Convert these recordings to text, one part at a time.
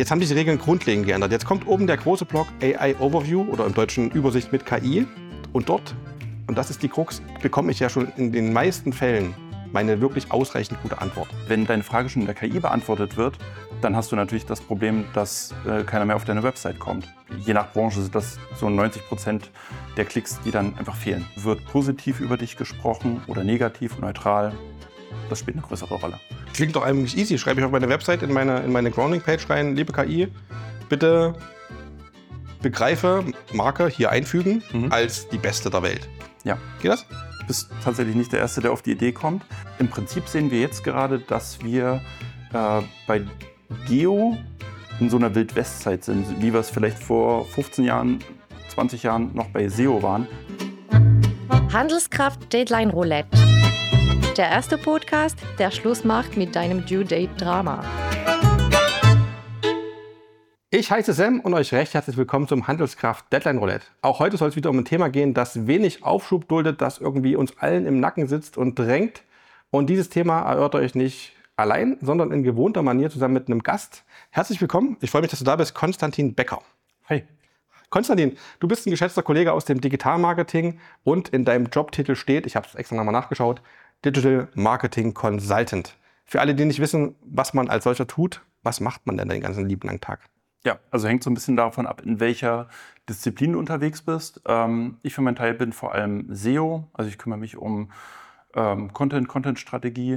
Jetzt haben sich die Regeln grundlegend geändert. Jetzt kommt oben der große Block AI Overview oder im Deutschen Übersicht mit KI. Und dort, und das ist die Krux, bekomme ich ja schon in den meisten Fällen meine wirklich ausreichend gute Antwort. Wenn deine Frage schon in der KI beantwortet wird, dann hast du natürlich das Problem, dass keiner mehr auf deine Website kommt. Je nach Branche sind das so 90% der Klicks, die dann einfach fehlen. Wird positiv über dich gesprochen oder negativ, neutral? Das spielt eine größere Rolle. Klingt doch eigentlich easy. Schreibe ich auf meine Website in meine Grounding-Page rein, liebe KI, bitte begreife Marke hier einfügen als die beste der Welt. Ja. Geht das? Du bist tatsächlich nicht der Erste, der auf die Idee kommt. Im Prinzip sehen wir jetzt gerade, dass wir bei Geo in so einer Wild-West-Zeit sind, wie wir es vielleicht vor 15 Jahren, 20 Jahren noch bei SEO waren. Handelskraft Deadline Roulette. Der erste Podcast, der Schluss macht mit deinem Due-Date-Drama. Ich heiße Sam und euch recht herzlich willkommen zum Handelskraft Deadline Roulette. Auch heute soll es wieder um ein Thema gehen, das wenig Aufschub duldet, das irgendwie uns allen im Nacken sitzt und drängt. Und dieses Thema erörtere ich nicht allein, sondern in gewohnter Manier zusammen mit einem Gast. Herzlich willkommen, ich freue mich, dass du da bist, Konstantin Becker. Hi. Konstantin, du bist ein geschätzter Kollege aus dem Digitalmarketing und in deinem Jobtitel steht, ich habe es extra nochmal nachgeschaut, Digital Marketing Consultant. Für alle, die nicht wissen, was man als solcher tut, was macht man denn den ganzen lieben langen Tag? Ja, also hängt so ein bisschen davon ab, in welcher Disziplin du unterwegs bist. Ich für meinen Teil bin vor allem SEO, also ich kümmere mich um Content-Strategie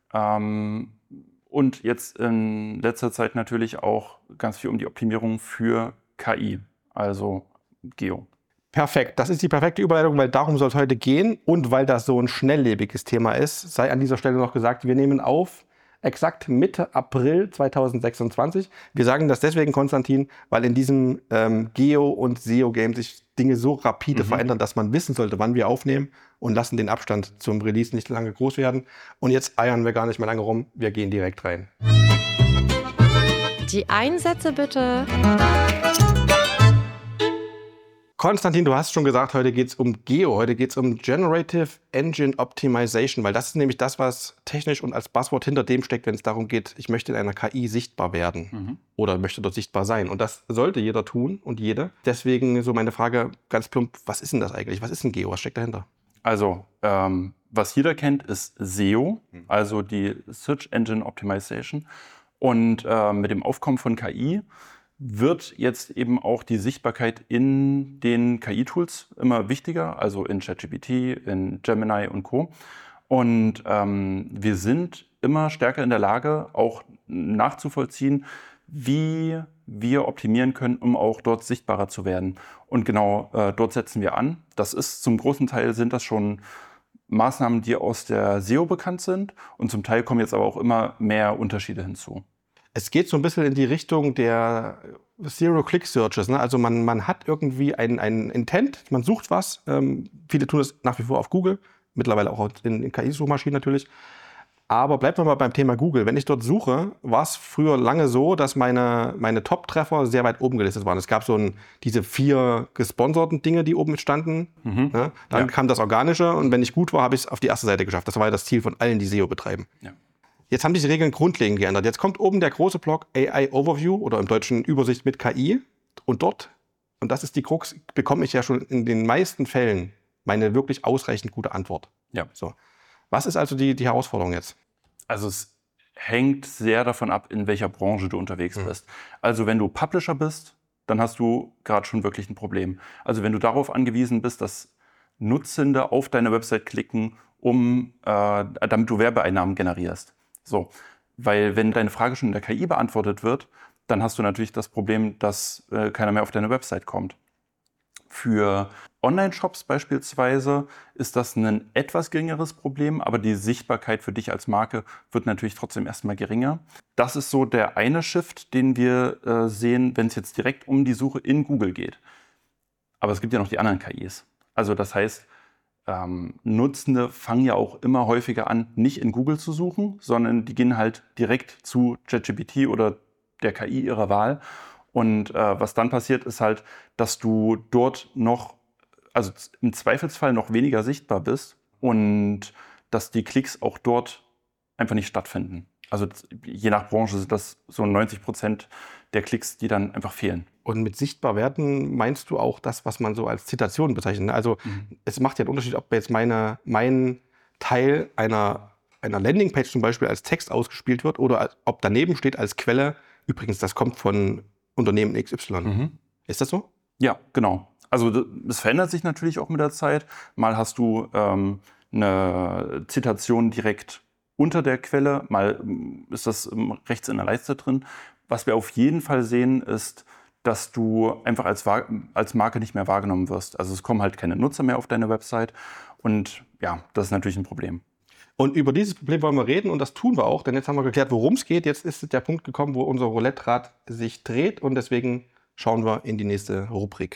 und jetzt in letzter Zeit natürlich auch ganz viel um die Optimierung für KI, also Geo. Perfekt, das ist die perfekte Überleitung, weil darum soll es heute gehen und weil das so ein schnelllebiges Thema ist, sei an dieser Stelle noch gesagt, wir nehmen auf exakt Mitte April 2026. Wir sagen das deswegen, Konstantin, weil in diesem Geo- und SEO-Game sich Dinge so rapide verändern, dass man wissen sollte, wann wir aufnehmen und lassen den Abstand zum Release nicht lange groß werden. Und jetzt eiern wir gar nicht mehr lange rum, wir gehen direkt rein. Die Einsätze bitte. Konstantin, du hast schon gesagt, heute geht es um Geo, heute geht es um Generative Engine Optimization, weil das ist nämlich das, was technisch und als Buzzword hinter dem steckt, wenn es darum geht, ich möchte in einer KI sichtbar werden oder möchte dort sichtbar sein. Und das sollte jeder tun und jede. Deswegen so meine Frage ganz plump, was ist denn das eigentlich? Was ist ein Geo? Was steckt dahinter? Also, was jeder kennt, ist SEO, also die Search Engine Optimization. Und mit dem Aufkommen von KI wird jetzt eben auch die Sichtbarkeit in den KI-Tools immer wichtiger, also in ChatGPT, in Gemini und Co. Und wir sind immer stärker in der Lage, auch nachzuvollziehen, wie wir optimieren können, um auch dort sichtbarer zu werden. Und genau dort setzen wir an. Das ist zum großen Teil sind das schon Maßnahmen, die aus der SEO bekannt sind. Und zum Teil kommen jetzt aber auch immer mehr Unterschiede hinzu. Es geht so ein bisschen in die Richtung der Zero-Click-Searches. Ne? Also man hat irgendwie ein Intent, man sucht was. Viele tun das nach wie vor auf Google, mittlerweile auch in KI-Suchmaschinen natürlich. Aber bleibt mal beim Thema Google. Wenn ich dort suche, war es früher lange so, dass meine Top-Treffer sehr weit oben gelistet waren. Es gab so diese 4 gesponserten Dinge, die oben standen. Ne? Dann kam das Organische und wenn ich gut war, habe ich es auf die erste Seite geschafft. Das war ja das Ziel von allen, die SEO betreiben. Ja. Jetzt haben sich die Regeln grundlegend geändert. Jetzt kommt oben der große Block AI Overview oder im Deutschen Übersicht mit KI. Und dort, und das ist die Krux, bekomme ich ja schon in den meisten Fällen meine wirklich ausreichend gute Antwort. Ja. So. Was ist also die Herausforderung jetzt? Also es hängt sehr davon ab, in welcher Branche du unterwegs bist. Also wenn du Publisher bist, dann hast du gerade schon wirklich ein Problem. Also wenn du darauf angewiesen bist, dass Nutzende auf deine Website klicken, damit du Werbeeinnahmen generierst. So, weil wenn deine Frage schon in der KI beantwortet wird, dann hast du natürlich das Problem, dass keiner mehr auf deine Website kommt. Für Online-Shops beispielsweise ist das ein etwas geringeres Problem, aber die Sichtbarkeit für dich als Marke wird natürlich trotzdem erstmal geringer. Das ist so der eine Shift, den wir sehen, wenn es jetzt direkt um die Suche in Google geht. Aber es gibt ja noch die anderen KIs. Also das heißt, Nutzende fangen ja auch immer häufiger an, nicht in Google zu suchen, sondern die gehen halt direkt zu ChatGPT oder der KI ihrer Wahl. Und was dann passiert, ist halt, dass du dort noch, also im Zweifelsfall noch weniger sichtbar bist und dass die Klicks auch dort einfach nicht stattfinden. Also je nach Branche sind das so 90% der Klicks, die dann einfach fehlen. Und mit sichtbar werden meinst du auch das, was man so als Zitation bezeichnet, ne? Also es macht ja einen Unterschied, ob jetzt mein Teil einer Landingpage zum Beispiel als Text ausgespielt wird oder ob daneben steht als Quelle, übrigens, das kommt von Unternehmen XY. Ist das so? Ja, genau. Also das verändert sich natürlich auch mit der Zeit. Mal hast du eine Zitation direkt unter der Quelle, mal ist das rechts in der Leiste drin. Was wir auf jeden Fall sehen, ist, dass du einfach als Marke nicht mehr wahrgenommen wirst. Also es kommen halt keine Nutzer mehr auf deine Website und ja, das ist natürlich ein Problem. Und über dieses Problem wollen wir reden und das tun wir auch, denn jetzt haben wir geklärt, worum es geht. Jetzt ist der Punkt gekommen, wo unser Roulette-Rad sich dreht und deswegen schauen wir in die nächste Rubrik.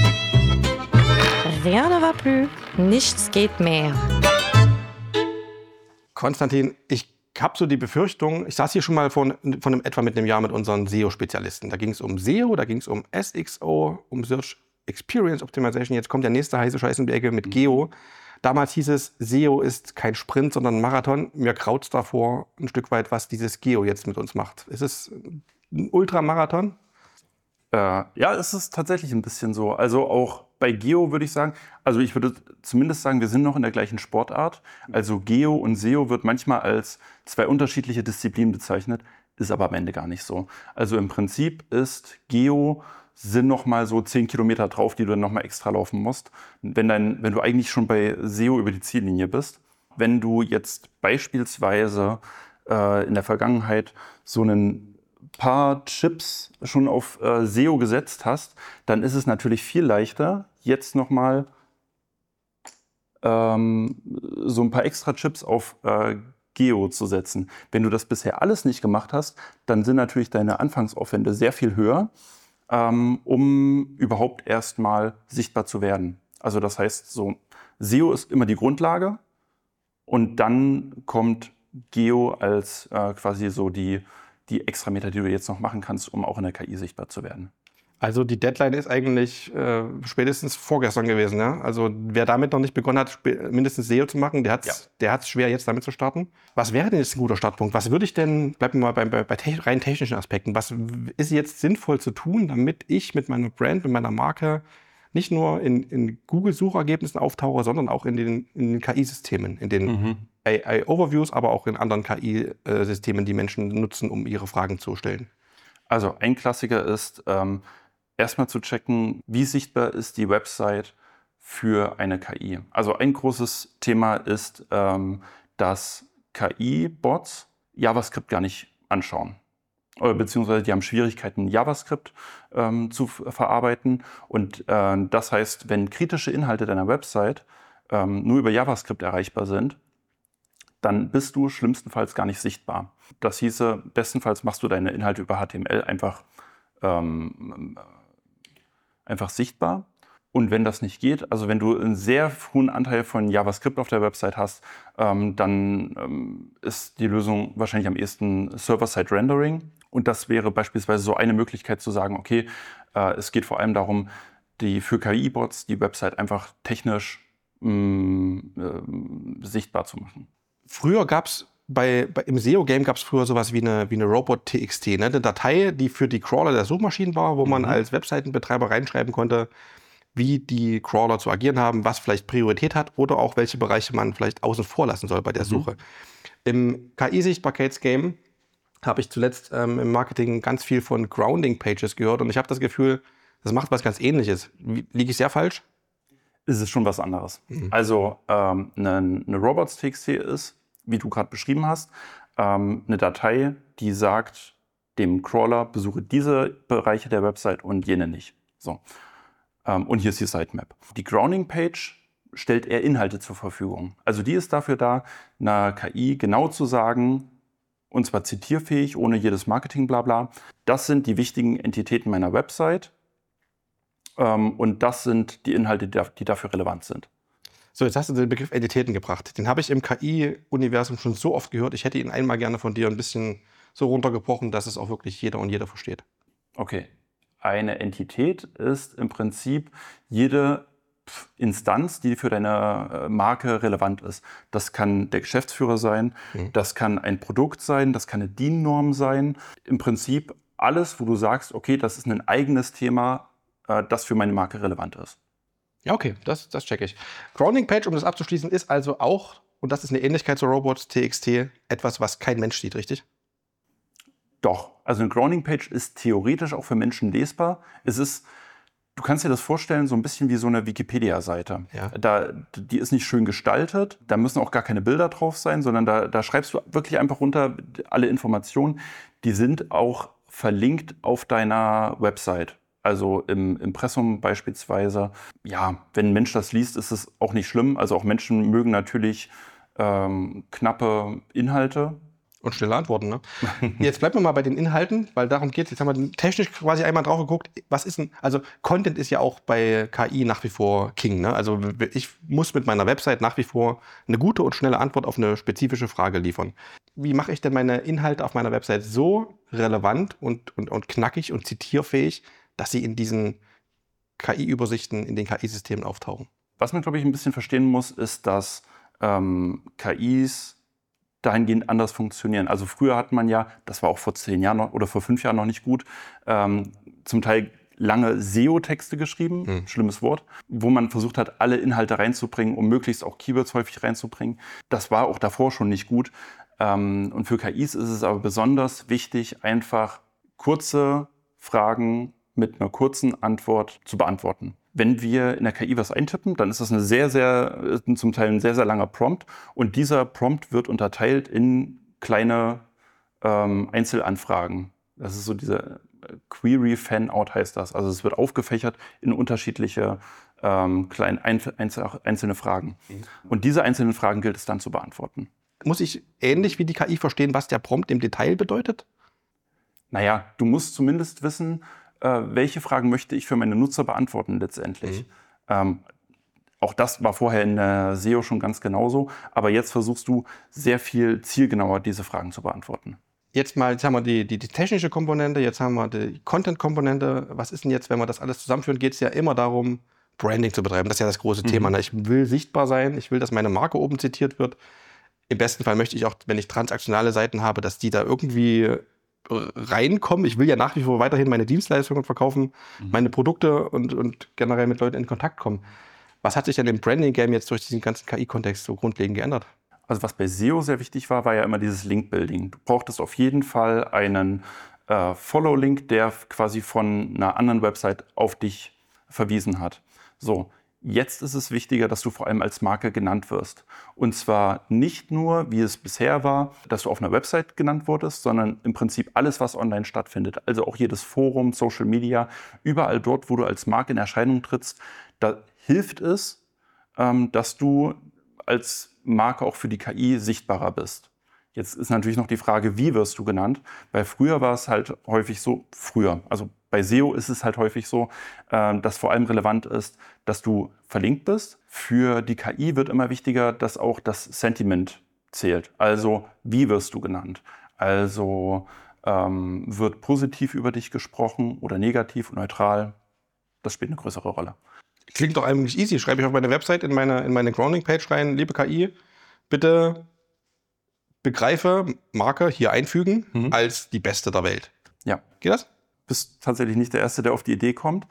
Rien ne va plus, nichts geht mehr. Konstantin, ich habe so die Befürchtung, ich saß hier schon mal etwa mit einem Jahr mit unseren SEO-Spezialisten. Da ging es um SEO, da ging es um SXO, um Search Experience Optimization. Jetzt kommt der nächste heiße Scheiß in die Ecke mit Geo. Damals hieß es, SEO ist kein Sprint, sondern ein Marathon. Mir kraut's davor ein Stück weit, was dieses Geo jetzt mit uns macht. Ist es ein Ultramarathon? Ja, es ist tatsächlich ein bisschen so. Also auch bei Geo würde ich sagen, also ich würde zumindest sagen, wir sind noch in der gleichen Sportart. Also Geo und SEO wird manchmal als zwei unterschiedliche Disziplinen bezeichnet, ist aber am Ende gar nicht so. Also im Prinzip ist Geo sind noch mal so 10 Kilometer drauf, die du dann noch mal extra laufen musst, wenn du eigentlich schon bei SEO über die Ziellinie bist. Wenn du jetzt beispielsweise in der Vergangenheit so einen paar Chips schon auf SEO gesetzt hast, dann ist es natürlich viel leichter, jetzt nochmal so ein paar extra Chips auf Geo zu setzen. Wenn du das bisher alles nicht gemacht hast, dann sind natürlich deine Anfangsaufwände sehr viel höher, um überhaupt erstmal sichtbar zu werden. Also das heißt, so SEO ist immer die Grundlage und dann kommt Geo als quasi so die Extrameter, die du jetzt noch machen kannst, um auch in der KI sichtbar zu werden. Also die Deadline ist eigentlich spätestens vorgestern gewesen. Ja? Also wer damit noch nicht begonnen hat, mindestens SEO zu machen, der hat's schwer, jetzt damit zu starten. Was wäre denn jetzt ein guter Startpunkt? Was würde ich denn, bleiben wir mal bei rein technischen Aspekten, was ist jetzt sinnvoll zu tun, damit ich mit meiner Brand, mit meiner Marke nicht nur in Google-Suchergebnissen auftauche, sondern auch in den KI-Systemen, in den AI-Overviews, aber auch in anderen KI-Systemen, die Menschen nutzen, um ihre Fragen zu stellen. Also ein Klassiker ist, erstmal zu checken, wie sichtbar ist die Website für eine KI. Also ein großes Thema ist, dass KI-Bots JavaScript gar nicht anschauen. Beziehungsweise die haben Schwierigkeiten, JavaScript zu verarbeiten. Und das heißt, wenn kritische Inhalte deiner Website nur über JavaScript erreichbar sind, dann bist du schlimmstenfalls gar nicht sichtbar. Das hieße, bestenfalls machst du deine Inhalte über HTML einfach sichtbar. Und wenn das nicht geht, also wenn du einen sehr hohen Anteil von JavaScript auf der Website hast, dann ist die Lösung wahrscheinlich am ehesten Server-Side-Rendering. Und das wäre beispielsweise so eine Möglichkeit zu sagen, okay, es geht vor allem darum, für KI-Bots die Website einfach technisch sichtbar zu machen. Früher gab es im SEO-Game gab es früher sowas wie eine Robot.txt, ne? Eine Datei, die für die Crawler der Suchmaschinen war, wo man als Webseitenbetreiber reinschreiben konnte, wie die Crawler zu agieren haben, was vielleicht Priorität hat oder auch welche Bereiche man vielleicht außen vor lassen soll bei der Suche. Im KI-Sichtbarkeits-Game habe ich zuletzt im Marketing ganz viel von Grounding-Pages gehört und ich habe das Gefühl, das macht was ganz Ähnliches. Liege ich sehr falsch? Es ist schon was anderes. Also eine Robots.txt ist, wie du gerade beschrieben hast, eine Datei, die sagt dem Crawler, besuche diese Bereiche der Website und jene nicht. So. Und hier ist die Sitemap. Die Grounding-Page stellt eher Inhalte zur Verfügung. Also die ist dafür da, einer KI genau zu sagen, und zwar zitierfähig, ohne jedes Marketing-Blabla, das sind die wichtigen Entitäten meiner Website und das sind die Inhalte, die dafür relevant sind. So, jetzt hast du den Begriff Entitäten gebracht. Den habe ich im KI-Universum schon so oft gehört. Ich hätte ihn einmal gerne von dir ein bisschen so runtergebrochen, dass es auch wirklich jeder und jeder versteht. Okay. Eine Entität ist im Prinzip jede Instanz, die für deine Marke relevant ist. Das kann der Geschäftsführer sein, das kann ein Produkt sein, das kann eine DIN-Norm sein. Im Prinzip alles, wo du sagst, okay, das ist ein eigenes Thema, das für meine Marke relevant ist. Ja, okay, das checke ich. Grounding Page, um das abzuschließen, ist also auch, und das ist eine Ähnlichkeit zu Robots.txt, etwas, was kein Mensch sieht, richtig? Doch, also eine Grounding Page ist theoretisch auch für Menschen lesbar. Du kannst dir das vorstellen, so ein bisschen wie so eine Wikipedia-Seite. Ja. Die ist nicht schön gestaltet, da müssen auch gar keine Bilder drauf sein, sondern da schreibst du wirklich einfach runter alle Informationen. Die sind auch verlinkt auf deiner Website. Also im Impressum beispielsweise. Ja, wenn ein Mensch das liest, ist es auch nicht schlimm. Also auch Menschen mögen natürlich knappe Inhalte. Und schnelle Antworten, ne? Jetzt bleiben wir mal bei den Inhalten, weil darum geht es. Jetzt haben wir technisch quasi einmal drauf geguckt, was ist denn, also Content ist ja auch bei KI nach wie vor King, ne? Also ich muss mit meiner Website nach wie vor eine gute und schnelle Antwort auf eine spezifische Frage liefern. Wie mache ich denn meine Inhalte auf meiner Website so relevant und knackig und zitierfähig, dass sie in diesen KI-Übersichten, in den KI-Systemen auftauchen? Was man, glaube ich, ein bisschen verstehen muss, ist, dass KIs dahingehend anders funktionieren. Also früher hat man ja, das war auch vor 10 Jahren oder vor 5 Jahren noch nicht gut, zum Teil lange SEO-Texte geschrieben, schlimmes Wort, wo man versucht hat, alle Inhalte reinzubringen, um möglichst auch Keywords häufig reinzubringen. Das war auch davor schon nicht gut. Und für KIs ist es aber besonders wichtig, einfach kurze Fragen mit einer kurzen Antwort zu beantworten. Wenn wir in der KI was eintippen, dann ist das zum Teil ein sehr, sehr langer Prompt. Und dieser Prompt wird unterteilt in kleine Einzelanfragen. Das ist so diese Query Fan-Out heißt das. Also es wird aufgefächert in unterschiedliche einzelne Fragen. Und diese einzelnen Fragen gilt es dann zu beantworten. Muss ich ähnlich wie die KI verstehen, was der Prompt im Detail bedeutet? Naja, du musst zumindest wissen, welche Fragen möchte ich für meine Nutzer beantworten letztendlich. Auch das war vorher in der SEO schon ganz genauso, aber jetzt versuchst du sehr viel zielgenauer diese Fragen zu beantworten. Jetzt haben wir die technische Komponente, jetzt haben wir die Content-Komponente. Was ist denn jetzt, wenn wir das alles zusammenführen, geht es ja immer darum, Branding zu betreiben. Das ist ja das große Thema. Ne? Ich will sichtbar sein, ich will, dass meine Marke oben zitiert wird. Im besten Fall möchte ich auch, wenn ich transaktionale Seiten habe, dass die da irgendwie reinkommen. Ich will ja nach wie vor weiterhin meine Dienstleistungen verkaufen, meine Produkte und generell mit Leuten in Kontakt kommen. Was hat sich denn im Branding-Game jetzt durch diesen ganzen KI-Kontext so grundlegend geändert? Also was bei SEO sehr wichtig war, war ja immer dieses Link-Building. Du brauchtest auf jeden Fall einen Follow-Link, der quasi von einer anderen Website auf dich verwiesen hat. So, jetzt ist es wichtiger, dass du vor allem als Marke genannt wirst. Und zwar nicht nur, wie es bisher war, dass du auf einer Website genannt wurdest, sondern im Prinzip alles, was online stattfindet. Also auch jedes Forum, Social Media, überall dort, wo du als Marke in Erscheinung trittst, da hilft es, dass du als Marke auch für die KI sichtbarer bist. Jetzt ist natürlich noch die Frage, wie wirst du genannt? Weil früher war es halt häufig so, also bei SEO ist es halt häufig so, dass vor allem relevant ist, dass du verlinkt bist. Für die KI wird immer wichtiger, dass auch das Sentiment zählt. Also wie wirst du genannt? Also wird positiv über dich gesprochen oder negativ, neutral? Das spielt eine größere Rolle. Klingt doch eigentlich easy. Schreibe ich auf meine Website in meine Grounding-Page rein, liebe KI, bitte begreife Marke hier einfügen als die beste der Welt. Ja. Geht das? Bist tatsächlich nicht der Erste, der auf die Idee kommt.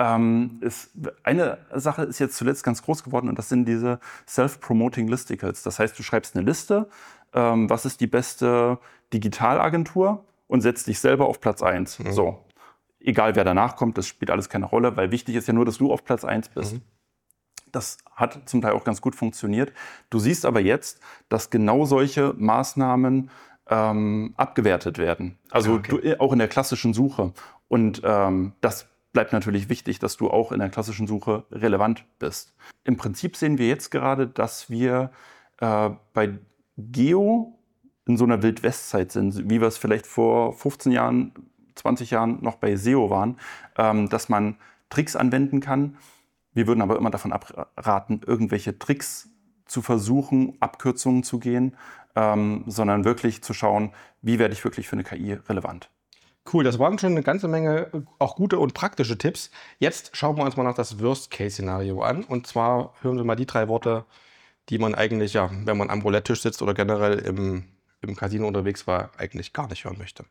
Eine Sache ist jetzt zuletzt ganz groß geworden und das sind diese Self-Promoting Listicles. Das heißt, du schreibst eine Liste, was ist die beste Digitalagentur und setzt dich selber auf Platz 1. So. Egal wer danach kommt, das spielt alles keine Rolle, weil wichtig ist ja nur, dass du auf Platz 1 bist. Das hat zum Teil auch ganz gut funktioniert. Du siehst aber jetzt, dass genau solche Maßnahmen abgewertet werden. Also auch in der klassischen Suche. Und das bleibt natürlich wichtig, dass du auch in der klassischen Suche relevant bist. Im Prinzip sehen wir jetzt gerade, dass wir bei Geo in so einer Wildwestzeit sind, wie wir es vielleicht vor 15 Jahren, 20 Jahren noch bei SEO waren, dass man Tricks anwenden kann. Wir würden aber immer davon abraten, irgendwelche Tricks zu versuchen, Abkürzungen zu gehen, sondern wirklich zu schauen, wie werde ich wirklich für eine KI relevant. Cool, das waren schon eine ganze Menge auch gute und praktische Tipps. Jetzt schauen wir uns mal noch das Worst-Case-Szenario an. Und zwar hören wir mal die 3 Worte, die man eigentlich, ja, wenn man am Roulette-Tisch sitzt oder generell im Casino unterwegs war, eigentlich gar nicht hören möchte.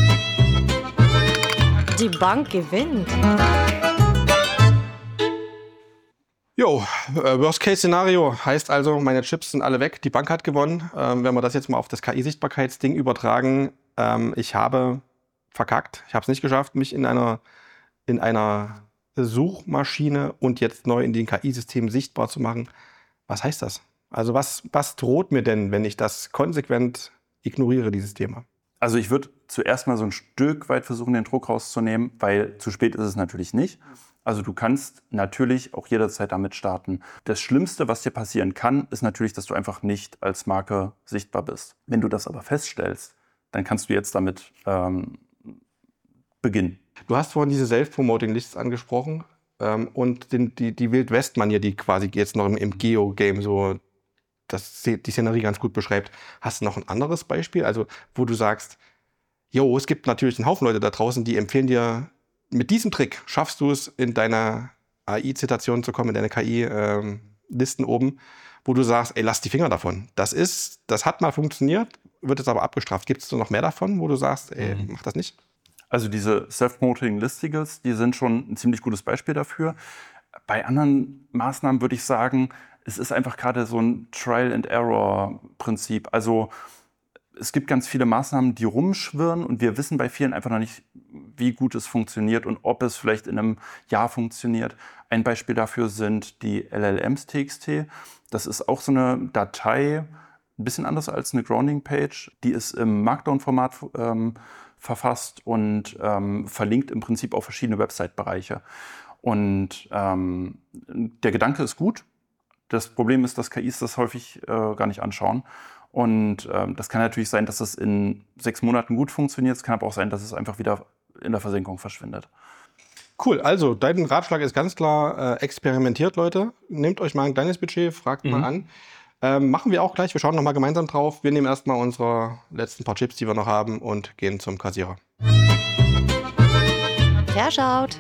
Die Bank gewinnt. Jo, Worst-Case-Szenario heißt also, meine Chips sind alle weg, die Bank hat gewonnen. Wenn wir das jetzt mal auf das KI-Sichtbarkeitsding übertragen, ich habe verkackt. Ich habe es nicht geschafft, mich in einer Suchmaschine und jetzt neu in den KI-Systemen sichtbar zu machen. Was heißt das? Also was droht mir denn, wenn ich das konsequent ignoriere, dieses Thema? Also ich würde zuerst mal so ein Stück weit versuchen, den Druck rauszunehmen, weil zu spät ist es natürlich nicht. Also du kannst natürlich auch jederzeit damit starten. Das Schlimmste, was dir passieren kann, ist natürlich, dass du einfach nicht als Marke sichtbar bist. Wenn du das aber feststellst, dann kannst du jetzt damit beginnen. Du hast vorhin diese Self-Promoting-Lists angesprochen und die Wild-West-Manier, die quasi jetzt noch im Geo-Game so die Szenerie ganz gut beschreibt. Hast du noch ein anderes Beispiel, also wo du sagst, jo, es gibt natürlich einen Haufen Leute da draußen, die empfehlen dir, mit diesem Trick schaffst du es, in deiner AI-Zitation zu kommen, in deine KI-Listen oben, wo du sagst, ey, lass die Finger davon. Das hat mal funktioniert, wird jetzt aber abgestraft. Gibt es noch mehr davon, wo du sagst, ey, mach das nicht? Also diese Self-Promoting-Listicles, die sind schon ein ziemlich gutes Beispiel dafür. Bei anderen Maßnahmen würde ich sagen, es ist einfach gerade so ein Trial-and-Error-Prinzip. Also es gibt ganz viele Maßnahmen, die rumschwirren und wir wissen bei vielen einfach noch nicht, wie gut es funktioniert und ob es vielleicht in einem Jahr funktioniert. Ein Beispiel dafür sind die LLMs.txt. Das ist auch so eine Datei, ein bisschen anders als eine Grounding-Page. Die ist im Markdown-Format verfasst und verlinkt im Prinzip auf verschiedene Website-Bereiche. Und der Gedanke ist gut. Das Problem ist, dass KIs das häufig gar nicht anschauen. Und das kann natürlich sein, dass es in 6 Monaten gut funktioniert. Es kann aber auch sein, dass es einfach wieder in der Versenkung verschwindet. Cool, also dein Ratschlag ist ganz klar, experimentiert, Leute. Nehmt euch mal ein kleines Budget, fragt mal an. Machen wir auch gleich, wir schauen nochmal gemeinsam drauf. Wir nehmen erstmal unsere letzten paar Chips, die wir noch haben und gehen zum Kassierer. Wer schaut?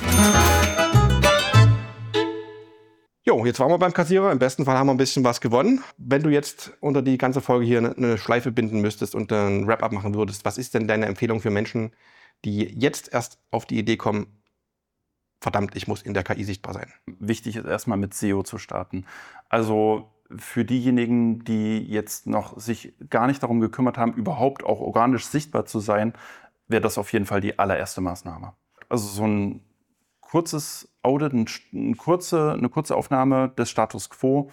Jo, jetzt waren wir beim Kassierer. Im besten Fall haben wir ein bisschen was gewonnen. Wenn du jetzt unter die ganze Folge hier eine Schleife binden müsstest und einen Wrap-up machen würdest, was ist denn deine Empfehlung für Menschen, die jetzt erst auf die Idee kommen, verdammt, ich muss in der KI sichtbar sein? Wichtig ist erstmal mit SEO zu starten. Also für diejenigen, die jetzt noch sich gar nicht darum gekümmert haben, überhaupt auch organisch sichtbar zu sein, wäre das auf jeden Fall die allererste Maßnahme. Also so ein kurzes Audit, eine kurze Aufnahme des Status Quo,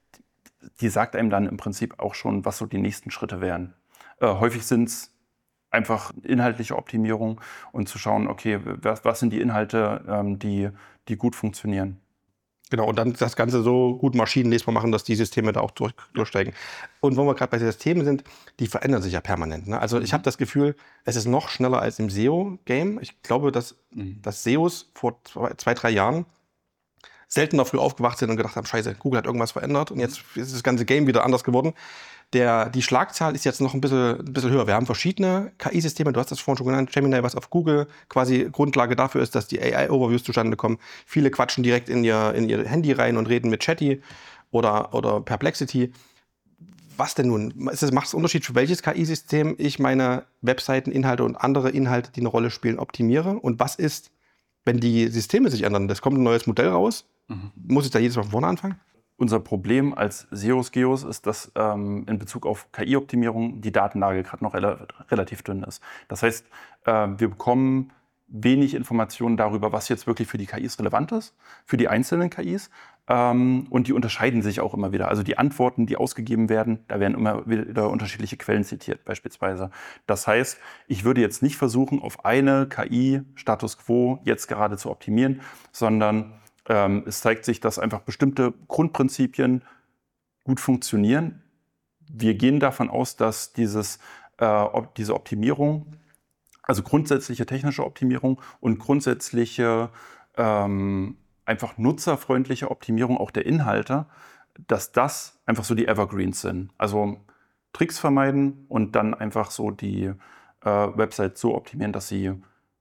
die sagt einem dann im Prinzip auch schon, was so die nächsten Schritte wären. Häufig sind es einfach inhaltliche Optimierung und zu schauen, okay, was sind die Inhalte, die gut funktionieren. Genau, und dann das Ganze so gut maschinenlesbar machen, dass die Systeme da auch durchsteigen. Und wo wir gerade bei Systemen sind, die verändern sich ja permanent. Ne? Also ich habe das Gefühl, es ist noch schneller als im SEO-Game. Ich glaube, dass SEOs vor 2-3 Jahren seltener früh aufgewacht sind und gedacht haben, scheiße, Google hat irgendwas verändert und jetzt ist das ganze Game wieder anders geworden. Die Schlagzahl ist jetzt noch ein bisschen höher. Wir haben verschiedene KI-Systeme, du hast das vorhin schon genannt, Gemini, was auf Google quasi Grundlage dafür ist, dass die AI-Overviews zustande kommen. Viele quatschen direkt in ihr Handy rein und reden mit Chatty oder Perplexity. Was denn nun? Macht es einen Unterschied, für welches KI-System ich meine Webseiten, Inhalte und andere Inhalte, die eine Rolle spielen, optimiere? Und was ist, wenn die Systeme sich ändern? Das kommt ein neues Modell raus. Muss ich da jedes Mal von vorne anfangen? Unser Problem als SEOs ist, dass in Bezug auf KI-Optimierung die Datenlage gerade noch relativ dünn ist. Das heißt, wir bekommen wenig Informationen darüber, was jetzt wirklich für die KIs relevant ist, für die einzelnen KIs. Und die unterscheiden sich auch immer wieder. Also die Antworten, die ausgegeben werden, da werden immer wieder unterschiedliche Quellen zitiert beispielsweise. Das heißt, ich würde jetzt nicht versuchen, auf eine KI-Status Quo jetzt gerade zu optimieren, sondern es zeigt sich, dass einfach bestimmte Grundprinzipien gut funktionieren. Wir gehen davon aus, dass diese Optimierung, also grundsätzliche technische Optimierung und grundsätzliche einfach nutzerfreundliche Optimierung auch der Inhalte, dass das einfach so die Evergreens sind. Also Tricks vermeiden und dann einfach so die Website so optimieren, dass sie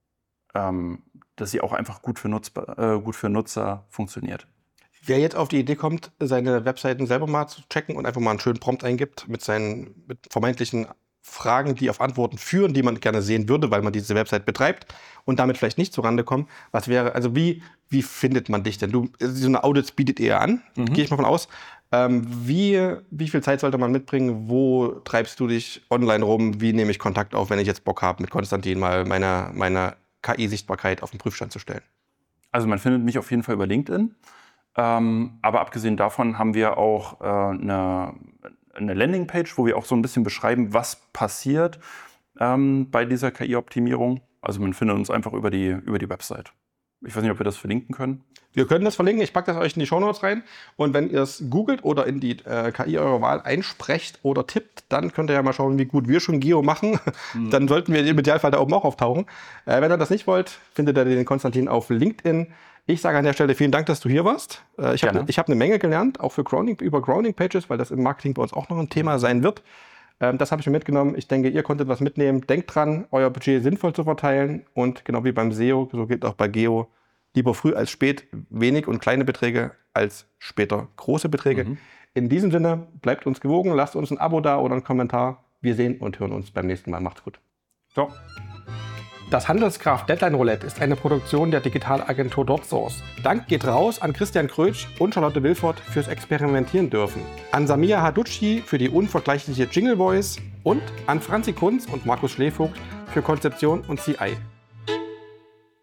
auch einfach gut für Nutzer funktioniert. Wer jetzt auf die Idee kommt, seine Webseiten selber mal zu checken und einfach mal einen schönen Prompt eingibt mit vermeintlichen Fragen, die auf Antworten führen, die man gerne sehen würde, weil man diese Website betreibt und damit vielleicht nicht zurande kommen. Wie findet man dich denn? So eine Audits bietet ihr an, gehe ich mal von aus. Wie viel Zeit sollte man mitbringen? Wo treibst du dich online rum? Wie nehme ich Kontakt auf, wenn ich jetzt Bock habe, mit Konstantin mal meine KI-Sichtbarkeit auf den Prüfstand zu stellen? Also man findet mich auf jeden Fall über LinkedIn. Aber abgesehen davon haben wir auch eine Landingpage, wo wir auch so ein bisschen beschreiben, was passiert bei dieser KI-Optimierung. Also man findet uns einfach über die Website. Ich weiß nicht, ob wir das verlinken können. Wir können das verlinken. Ich packe das euch in die Shownotes rein. Und wenn ihr es googelt oder in die KI eurer Wahl einsprecht oder tippt, dann könnt ihr ja mal schauen, wie gut wir schon Geo machen. Dann sollten wir im Idealfall da oben auch auftauchen. Wenn ihr das nicht wollt, findet ihr den Konstantin auf LinkedIn. Ich sage an der Stelle vielen Dank, dass du hier warst. Ich hab eine Menge gelernt, auch über Grounding-Pages, weil das im Marketing bei uns auch noch ein Thema sein wird. Das habe ich mir mitgenommen. Ich denke, ihr konntet was mitnehmen. Denkt dran, euer Budget sinnvoll zu verteilen. Und genau wie beim SEO, so gilt auch bei Geo, lieber früh als spät wenig und kleine Beträge als später große Beträge. In diesem Sinne, bleibt uns gewogen, lasst uns ein Abo da oder einen Kommentar. Wir sehen und hören uns beim nächsten Mal. Macht's gut. Ciao. Das Handelskraft Deadline Roulette ist eine Produktion der Digitalagentur DotSource. Dank geht raus an Christian Krötsch und Charlotte Wilford fürs Experimentieren dürfen, an Samia Haducci für die unvergleichliche Jingle Voice und an Franzi Kunz und Markus Schlevogt für Konzeption und CI.